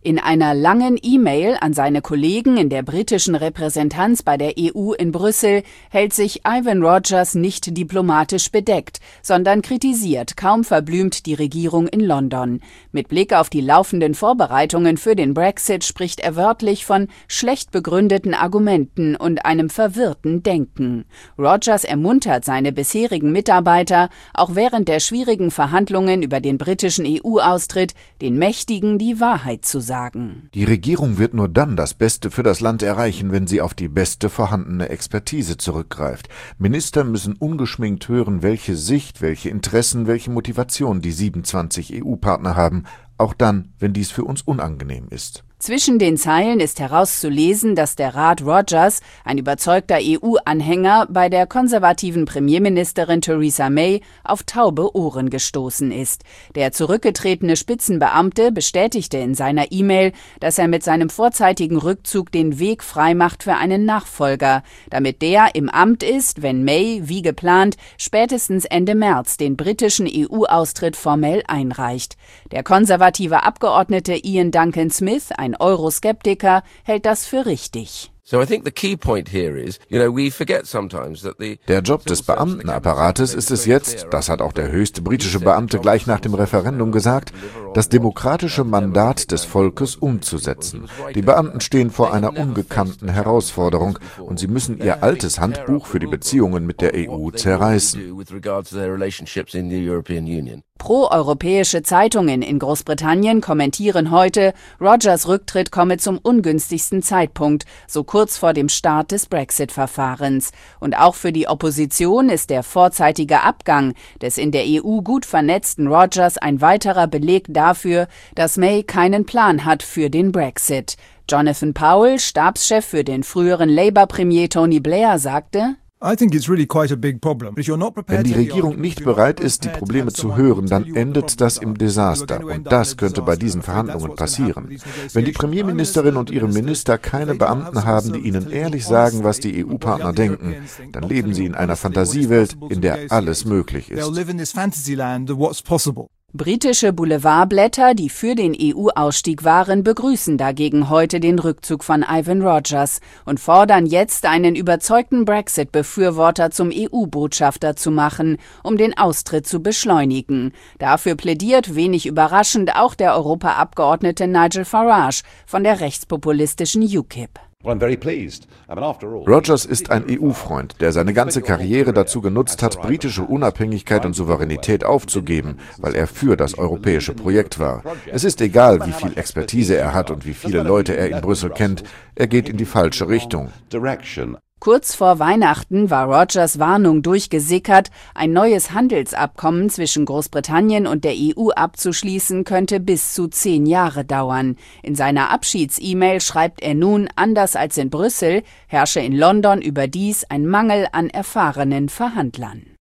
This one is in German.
In einer langen E-Mail an seine Kollegen in der britischen Repräsentanz bei der EU in Brüssel hält sich Ivan Rogers nicht diplomatisch bedeckt, sondern kritisiert kaum verblümt die Regierung in London. Mit Blick auf die laufenden Vorbereitungen für den Brexit spricht er wörtlich von schlecht begründeten Argumenten und einem verwirrten Denken. Rogers ermuntert seine bisherigen Mitarbeiter, auch während der schwierigen Verhandlungen über den britischen EU-Austritt, den Mächtigen die Wahrheit zu sagen. Die Regierung wird nur dann das Beste für das Land erreichen, wenn sie auf die beste vorhandene Expertise zurückgreift. Minister müssen ungeschminkt hören, welche Sicht, welche Interessen, welche Motivation die 27 EU-Partner haben, auch dann, wenn dies für uns unangenehm ist. Zwischen den Zeilen ist herauszulesen, dass der Rat Rogers, ein überzeugter EU-Anhänger, bei der konservativen Premierministerin Theresa May auf taube Ohren gestoßen ist. Der zurückgetretene Spitzenbeamte bestätigte in seiner E-Mail, dass er mit seinem vorzeitigen Rückzug den Weg freimacht für einen Nachfolger, damit der im Amt ist, wenn May, wie geplant, spätestens Ende März den britischen EU-Austritt formell einreicht. Der konservative Abgeordnete Ian Duncan Smith, ein Euroskeptiker, hält das für richtig. Der Job des Beamtenapparates ist es jetzt, das hat auch der höchste britische Beamte gleich nach dem Referendum gesagt, das demokratische Mandat des Volkes umzusetzen. Die Beamten stehen vor einer ungekannten Herausforderung und sie müssen ihr altes Handbuch für die Beziehungen mit der EU zerreißen. Pro-europäische Zeitungen in Großbritannien kommentieren heute, Rogers Rücktritt komme zum ungünstigsten Zeitpunkt, so kurz vor dem Start des Brexit-Verfahrens. Und auch für die Opposition ist der vorzeitige Abgang des in der EU gut vernetzten Rogers ein weiterer Beleg dafür, dass May keinen Plan hat für den Brexit. Jonathan Powell, Stabschef für den früheren Labour-Premier Tony Blair, sagte: Wenn die Regierung nicht bereit ist, die Probleme zu hören, dann endet das im Desaster. Und das könnte bei diesen Verhandlungen passieren. Wenn die Premierministerin und ihre Minister keine Beamten haben, die ihnen ehrlich sagen, was die EU-Partner denken, dann leben sie in einer Fantasiewelt, in der alles möglich ist. Britische Boulevardblätter, die für den EU-Ausstieg waren, begrüßen dagegen heute den Rückzug von Ivan Rogers und fordern jetzt, einen überzeugten Brexit-Befürworter zum EU-Botschafter zu machen, um den Austritt zu beschleunigen. Dafür plädiert, wenig überraschend, auch der Europaabgeordnete Nigel Farage von der rechtspopulistischen UKIP. Rogers ist ein EU-Freund, der seine ganze Karriere dazu genutzt hat, britische Unabhängigkeit und Souveränität aufzugeben, weil er für das europäische Projekt war. Es ist egal, wie viel Expertise er hat und wie viele Leute er in Brüssel kennt, er geht in die falsche Richtung. Kurz vor Weihnachten war Rogers Warnung durchgesickert, ein neues Handelsabkommen zwischen Großbritannien und der EU abzuschließen, könnte bis zu 10 Jahre dauern. In seiner Abschieds-E-Mail schreibt er nun, anders als in Brüssel, herrsche in London überdies ein Mangel an erfahrenen Verhandlern.